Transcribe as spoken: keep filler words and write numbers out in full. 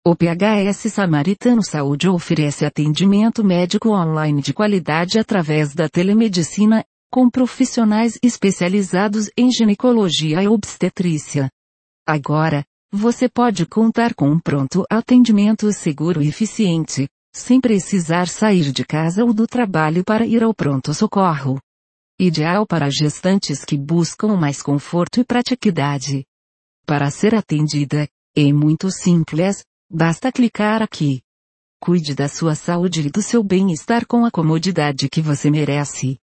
O P H S Samaritano Saúde oferece atendimento médico online de qualidade através da telemedicina, com profissionais especializados em ginecologia e obstetrícia. Agora, você pode contar com um pronto atendimento seguro e eficiente, sem precisar sair de casa ou do trabalho para ir ao pronto-socorro. Ideal para gestantes que buscam mais conforto e praticidade. Para ser atendida, é muito simples, basta clicar aqui. Cuide da sua saúde e do seu bem-estar com a comodidade que você merece.